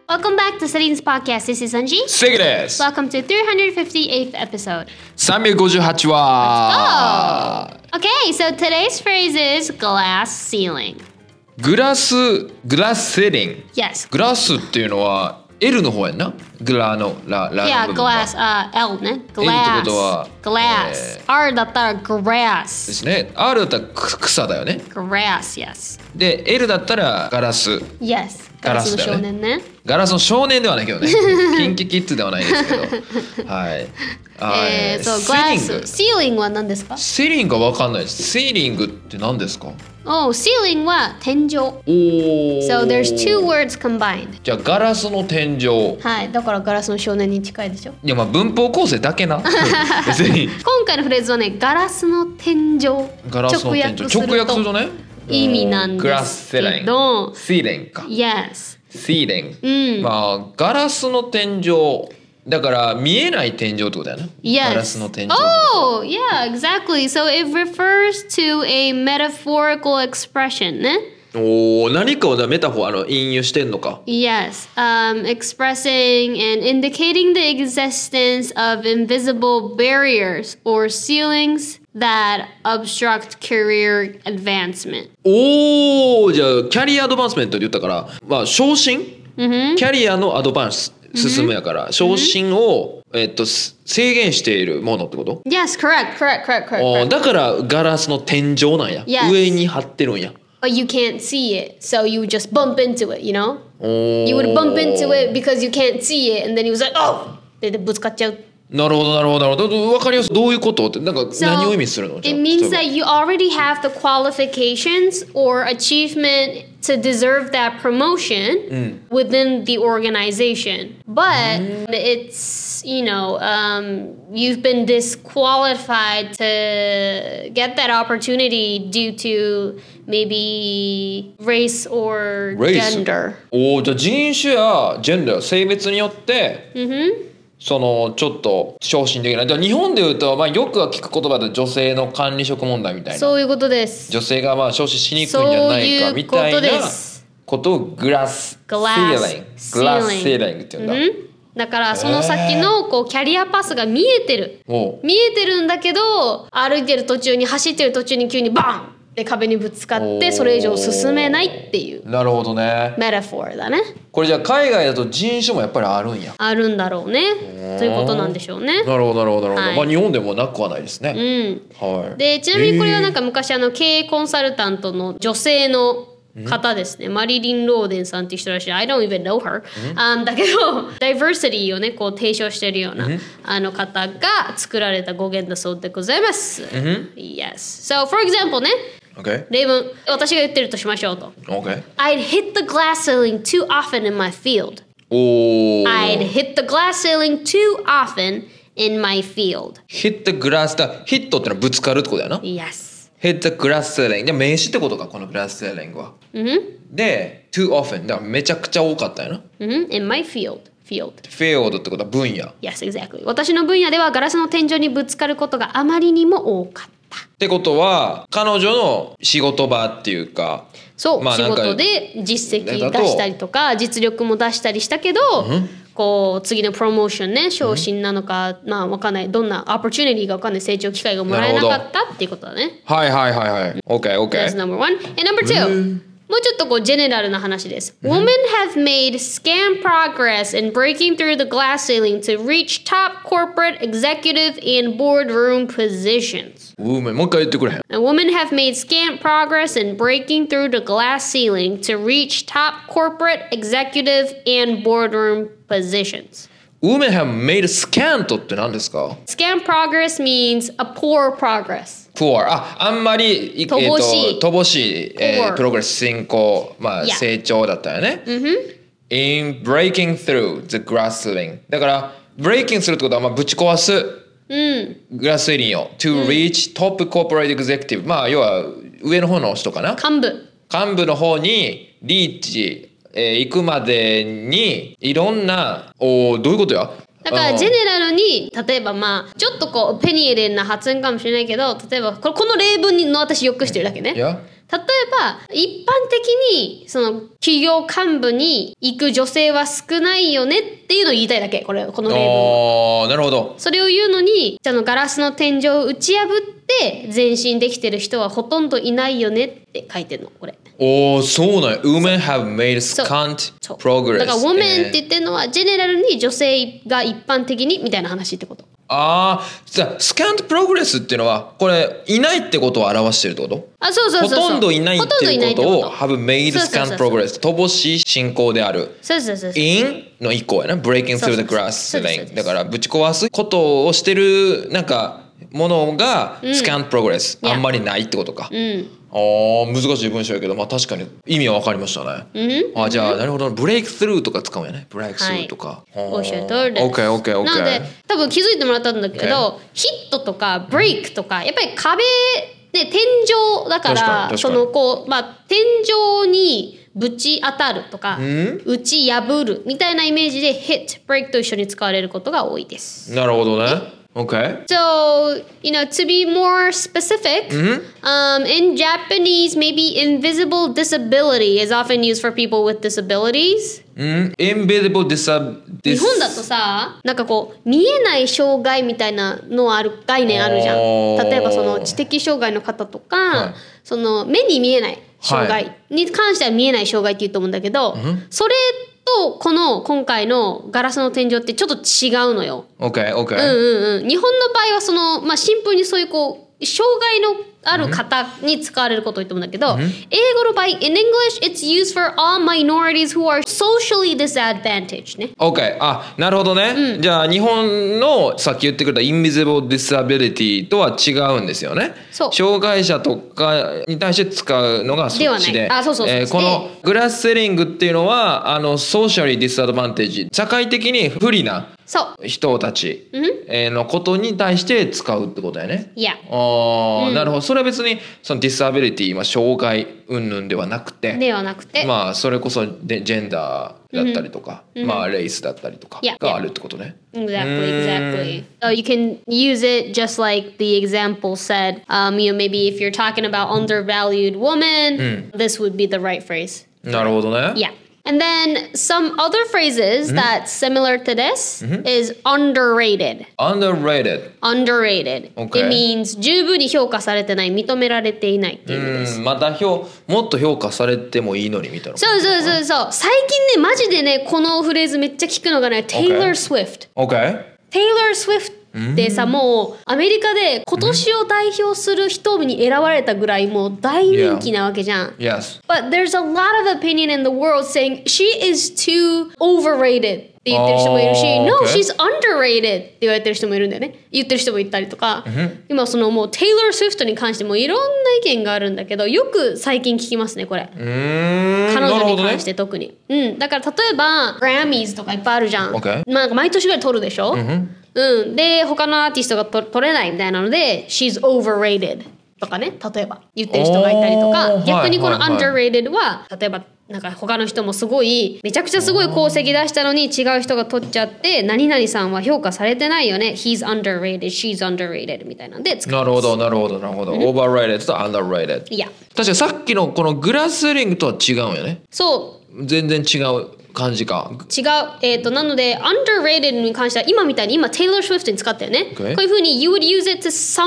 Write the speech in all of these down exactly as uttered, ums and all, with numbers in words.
Welcome back to Studying's podcast. This is Sanji. セグです。 Welcome to three hundred fifty-eighth episode. さんびゃくごじゅうはち話。 Okay, so today's phrase is glass ceiling. グラス、グラスセリング。 Yes. グラスっていうのは L の方やんな。グラのララ Yeah, の部分が glass, uh, L ね。 L って Glass. ことは Glass. えー R だったら grass. ですね。R だったらく草だよね。 Grass, yes. で L だったらガラス。 Yes. ガラスだよね。 ガラスの少年ね。 ガラスの少年ではないけどね。キンキキッズではないですけど。はい。 えー、そう、 セリング。 glass。シーリングは何ですか？ セリングは分かんないです。セーリングって何ですか？ Oh, ceiling は天井。 おー。 So there's two words combined. じゃあガラスの天井。 はい、だからガラスの少年に近いでしょ。 いやまあ文法構成だけな。別に。 今回のフレーズはね、ガラスの天井。 ガラスの天井。直訳するとね。 意味なんグラですスセリンけど。 グ。シーリングか。 Yes. シーリング。 うん。 まあガラスの天井。だから見えない天井ってことだよね。 Yes. ガラスの天井。 Oh, yeah, exactly. So it refers to a metaphorical expression ね。 おお、何かをメタフォーあの引用してんのか。 Yes, um, expressing and indicating the existence of invisible barriers or ceilings that obstruct career advancement. おお、じゃあキャリアアドバンスメントで言ったから、まあ昇進、 Mm-hmm. キャリアのアドバンス進むやから、昇進を、えっと制限しているものってこと？ Yes, correct, correct, correct, correct. おー correct. だからガラスの天井なんや。 Yes. 上に張ってるんや。 But you can't see it, so you just bump into it, you know? おー You would bump into it because you can't see it, and then he was like, oh! で、でぶつかっちゃう。 なるほどなるほどなるほど。分かりやすい。どういうことってなんか So 何を意味するの？じゃあ it means 例えば that you already have the qualifications or achievement to deserve that promotion within the organization. But it's, you know, um, you've been disqualified to get that opportunity due to maybe race or Race? gender. おーじゃあ人種やジェンダー性別によって、そのちょっと昇進できない。じゃあ日本でいうと、まあ、よくは聞く言葉で女性の管理職問題みたいな。 そういうことです。 女性がまあ昇進しにくいんじゃないかみたいなことをグラスシーリング、グラスシーリングって言うんだ。 だからその先のこうキャリアパスが見えてる。 おう見えてるんだけど、歩いてる途中に走ってる途中に急にバンで壁にぶつかってそれ以上進めないっていうなるほどね。 メタフォーだね。 これじゃあ海外だと人種もやっぱりあるんや。 あるんだろうね。ということなんでしょうね。 なるほどなるほどなるほど。 はいまあ日本でもなくはないですね。 うん。 はい。 でちなみにこれはなんか昔あの経営コンサルタントの女性の方ですね、マリリン・ローデンさんっていう人らしい。I don't even know her、um, だけどダイバーシティをねこう提唱しているような、あの方が作られた語源だそうでございます、Yes. So for example ね、 Okay. 例文私が言ってるとしましょうと Okay. I'd hit the glass ceiling too often in my field. おお。 I'd hit the glass ceiling too often in my field. hit the glass だ。ヒットってのはぶつかるってことだよな。 Yes. hit the glass ceiling で名詞ってことかこのグラスセーリングは。で too often だからめちゃくちゃ多かったよな。 Mm-hmm. In my field. Field. field ってことは分野。 Yes, exactly. 私の分野ではガラスの天井にぶつかることがあまりにも多かった。 ってことは彼女の仕事場っていうかそう、 まあなんか仕事で実績出したりとか実力も出したりしたけど、こう次のプロモーションね昇進なのか、まあわかんないどんなオポチュニティがわかんない成長機会がもらえなかったっていうことだね。 はいはいはいはい OK That's OK number one. And number two. もうちょっとこうジェネラルな話です。Women have made scant progress in breaking through the glass ceiling to reach top corporate executive and boardroom positions. うめもう一回言ってくれへん。 And women have made scant progress in breaking through the glass ceiling to reach top corporate executive and boardroom positions. Women have made scant って何ですか？ Scant progress means a poor progress. poor あ、あんまりい乏しいえーと乏しい、えー Poor プログレス進行まあ Yeah. 成長だったよね。In breaking through the glass ceiling だから breaking するってことはまあぶち壊すグラスセーリングを to reach top corporate executive まあ要は上の方の人かな幹部。 幹部の方にリーチ、えー行くまでにいろんなおーどういうことやだからジェネラルに例えばまあちょっとこうペニエレンな発音かもしれないけど例えばこれこの例文の私よくしてるだけね。 いや例ば一般的にその企業幹部に行く女性は少ないよねっていうのを言いたいだけ、これこの例文は。 ああ、なるほど。 それを言うのに、あのガラスの天井を打ち破って前進できてる人はほとんどいないよねって書いてるの、これ。 おお、そうなんや。Women have made scant そう progress. だから women って言ってるのはジェネラルに女性が一般的にみたいな話ってこと。 ああ、じゃあスキャントプログレスっていうのはこれいないってことを表してるってこと？ あ、そうそうそうそう。 ほとんどいないっていうことを have made そうそうそう scant progress 乏しい進行である。 そうそうそうそう。 in の一個やな。breaking そう through そう the そう glass そうですそうで ceiling すだからぶち壊すことをしてるなんかものが scant progress、 うん、 あんまりないってことか。 うん。 あー難しい文章やけど、まあ確かに意味は分かりましたね。 うん、 あ、じゃあなるほど、ブレイクスルーとか使うんやね。ブレイクスルーとか。 おっしゃる通りです。 オッケーオッケーオッケー。 なので多分気づいてもらったんだけど、 Okay. ヒットとかブレイクとかやっぱり壁で天井だか確からに確かにそのこうまあ天井にぶち当たるとか、打ち破るみたいなイメージで hit、break と一緒に使われることが多いです。 なるほどね。Okay. So, you know, to be more specific, um, in Japanese, maybe invisible disability is often used for people with disabilities. うん、invisible disab 日本だとさ、なんかこう見えない障害みたいなのある概念あるじゃん。 おー例えばその知的障害の方とか、 はいその目に見えない障害に関しては見えない障害って言うと思うんだけど、それとこの今回のガラスの天井ってちょっと違うのよ。 Okay, okay. うんうんうん。日本の場合はその、まあ、シンプルにそういうこう障害のある方に使われることを言ってもんだけど、英語の場合 in English it's used for all minorities who are socially disadvantaged ね。 Okay. あ、なるほどね、じゃあ日本のさっき言ってくれた invisible disability とは違うんですよね。 そう障害者とかに対して使うのがそっちで、 ではないあそうそうそうえーこのグラスセリングっていうのはあの socially disadvantaged 社会的に不利なそう人たちえーのことに対して使うってことやね。 いやああ、なるほど。それは別にそのディサビリティ、まあ、障害云々ではなくて、 ではなくて、 まあそれこそでジェンダーだったりとか、まあレイスだったりとか Yeah, があるってことね。 Exactly, exactly. So you can use it just like the example said. Um, you know, maybe if you're talking about undervalued woman, this would be the right phrase. なるほどね。 Yeah. And then some other phrases that's similar to this is underrated. underrated。 Underrated. Okay. It means 十分に評価されてない、認められていないっていう意味です。 うん、また評もっと評価されてもいいのにみたいな。 そうそうそうそう。最近ね、マジでね、このフレーズめっちゃ聞くのがね、Taylor Swift。 Okay。 Taylor Swiftってさ、もうアメリカで今年を代表する人に選ばれたぐらいもう大人気なわけじゃん。 Yes。 But there's a lot of opinion in the world saying she is too overrated って言ってる人もいるし、 Oh, No, okay. she's underrated って言われてる人もいるんだよね。言ってる人もいたりとか、今そのもう Taylor Swift に関してもいろんな意見があるんだけど、よく最近聞きますね、これ。 うーん。 彼女に関しなるて特に、うん、だから例えば Grammys とかいっぱいあるじゃん、 Okay. まあ、毎年ぐらい取るでしょ、うん、で他のアーティストがと取れないみたいなので She's overrated とかね、例えば言ってる人がいたりとか、 おー逆にこのはいはいはい underrated は例えばなんか他の人もすごいめちゃくちゃすごい功績出したのに違う人が取っちゃって何々さんは評価されてないよね He's underrated, she's underrated みたいなので使ほど。なるほどなるほどなるほど。overrated と underrated。 いや確かにさっきのこのグラスセリングとは違うんよね。 そう全然違う感じか。 違う、えー、となので underrated に関しては今みたいに今 Taylor Swift に使ったよね、 Okay. こういうふうに you would use it to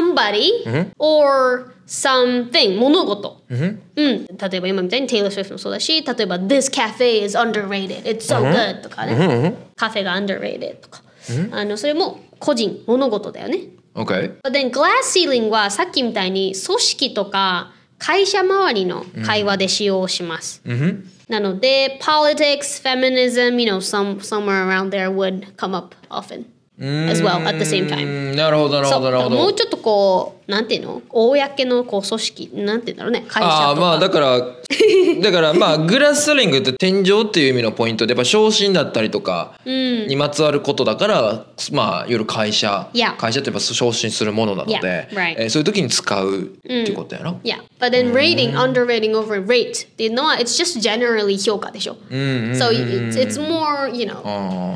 somebody、or something 物事、うん、例えば今みたいに Taylor Swift もそうだし、例えば This cafe is underrated it's so good とかね、カフェが underrated とか、あのそれも個人物事だよね。 Okay。 But then glass ceiling はさっきみたいに組織とか会社周りの会話で使用します、なので politics, feminism, you know, some, somewhere around there would come up often as well at the same time. なるほどなるそうほどなるほど。 もうちょっとこうなんていうの公のこう組織なんていうんだろうね、会社とか。 ああまあだからだからまあグラスセリングって天井っていう意味のポイントでやっぱ昇進だったりとかにまつわることだから、まあいわゆる会社、 Yeah. 会社ってやっぱ昇進するものなので、 Yeah, right. えーそういう時に使うっていうことやな。 Yeah, but then rating, underrating over rate っていうのは it's just generally 評価でしょ。So it's, it's more, you know. ああ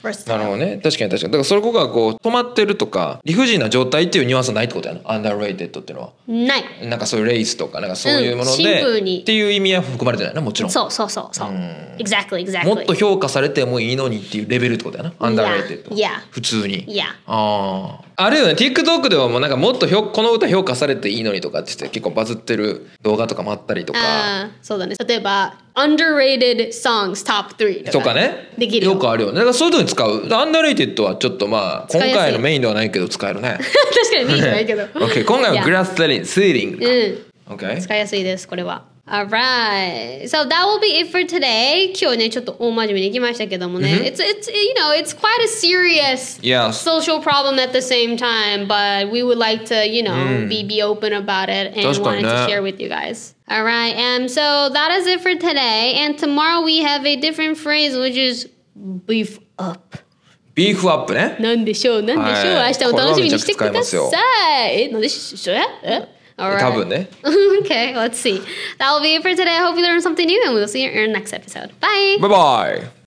versatile. なるほどね。確かに確かに。だからそこがこう止まってるとか理不尽な状態っていうニュアンスはないってことやな。underrated っていうのは。 ない。 なんかそういうレースとかなんかそういうものうんシンで、 プルにっていう意味は含まれてないなもちろん。 そうそうそうそう。Exactly, exactly. もっと評価されてもいいのにっていうレベルってことやな。underrated。 Yeah. 普通に。 Yeah. ああ。あるよね。TikTok ではもうなんかもっとひょこの歌評価されていいのにとかって言って結構バズってる動画とかもあったりとか。 あーそうだね。例えば underrated songs top three とかね。 できるよ。 よくあるよね。だからそういうのに使う。underrated はちょっとまあ今使いやすい回のメインではないけど使えるね。 確かにメインじゃないけど。 OK 今回は Yeah. grass seeding うん。 か。OK 使いやすいですこれは。Alright, so that will be it for today. 今日ねちょっと大真面目にいきましたけどもね、it's it's you know it's quite a serious Yes. social problem at the same time, but we would like to you know be be open about it and 確かに wanted ね to share with you guys. Alright, um, so that is it for today, and tomorrow we have a different phrase which is beef up. ビーフアップね。 なんでしょうなんでしょう、 はい明日も楽しみにしてくだこれはめちゃくちゃ使いますよさい。えなんでしょうえAlright. 多分ね。 Okay, let's see. That will be it for today. I hope you learned something new, and we'll see you in our next episode. Bye. バイバイ。